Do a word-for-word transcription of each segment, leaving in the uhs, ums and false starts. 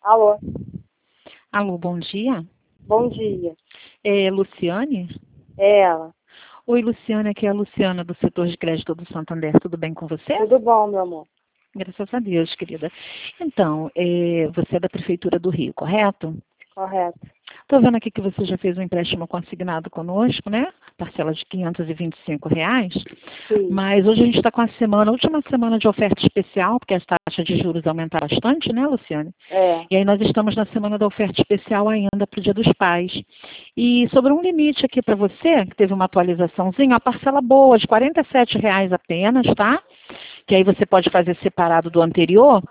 Alô? Alô, bom dia. Bom dia. É Luciane? É ela. Oi, Luciane, aqui é a Luciana do setor de crédito do Santander. Tudo bem com você? Tudo bom, meu amor? Graças a Deus, querida. Então, é, você é da Prefeitura do Rio, correto? Correto. Estou vendo aqui que você já fez um empréstimo consignado conosco, né? Parcela de quinhentos e vinte e cinco reais. Sim. Mas hoje a gente está com a semana, a última semana de oferta especial, porque as taxas de juros aumentaram bastante, né, Luciane? É. E aí nós estamos na semana da oferta especial ainda para o Dia dos Pais. E sobre um limite aqui para você, que teve uma atualizaçãozinha, uma parcela boa de quarenta e sete reais apenas, tá? Que aí você pode fazer separado do anterior.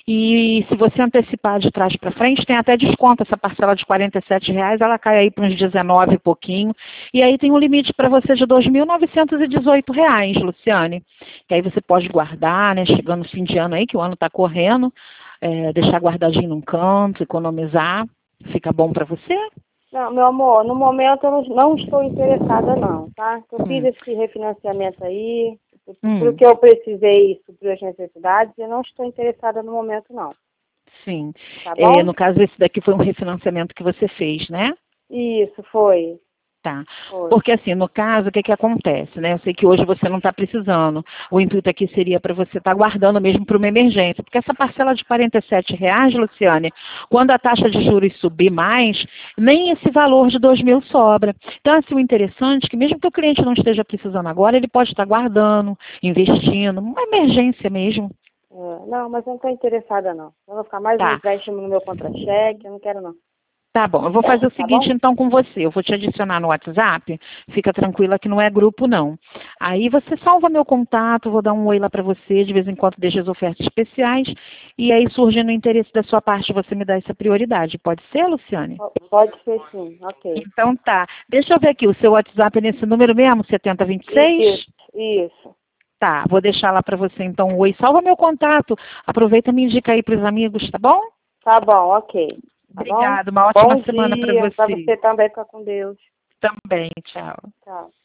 E se você antecipar de trás para frente, tem até desconto. Essa parcela de quarenta e sete reais, ela cai aí para uns dezenove e pouquinho. E aí tem um limite para você de dois mil novecentos e dezoito reais, Luciane. Que aí você pode guardar, né? Chegando no fim de ano aí, que o ano está correndo, é, deixar guardadinho num canto, economizar. Fica bom para você? Não, meu amor, no momento eu não, não estou interessada não, tá? Eu fiz Hum. esse refinanciamento aí, Hum. porque eu precisei suprir as necessidades, eu não estou interessada no momento não. Sim. Tá bom? É, no caso, esse daqui foi um refinanciamento que você fez, né? Isso, foi. Tá. Foi. Porque assim, no caso, o que que acontece, né? Eu sei que hoje você não está precisando. O intuito aqui seria para você estar tá guardando mesmo para uma emergência. Porque essa parcela de quarenta e sete reais, Luciane, quando a taxa de juros subir mais, nem esse valor de dois mil sobra. Então, assim, o interessante é que mesmo que o cliente não esteja precisando agora, ele pode estar tá guardando, investindo, uma emergência mesmo. É, não, mas eu não estou interessada não. Eu vou ficar mais um Tá. empréstimo no meu contra-cheque, eu não quero não. Tá bom, eu vou fazer o Tá seguinte bom? então com você, eu vou te adicionar no WhatsApp, fica tranquila que não é grupo não. Aí você salva meu contato, vou dar um oi lá para você, de vez em quando deixa as ofertas especiais, e aí surgindo o interesse da sua parte, você me dá essa prioridade. Pode ser, Luciane? Pode ser sim, ok. Então tá, deixa eu ver aqui, o seu WhatsApp é nesse número mesmo, setenta vinte e seis? Isso, isso. Tá, vou deixar lá para você então um oi, salva meu contato, aproveita e me indica aí para os amigos, tá bom? Tá bom, ok. Tá Obrigada, bom? uma ótima Bom semana para dia. Para você. você também, ficar com Deus. Também, tchau. Tchau.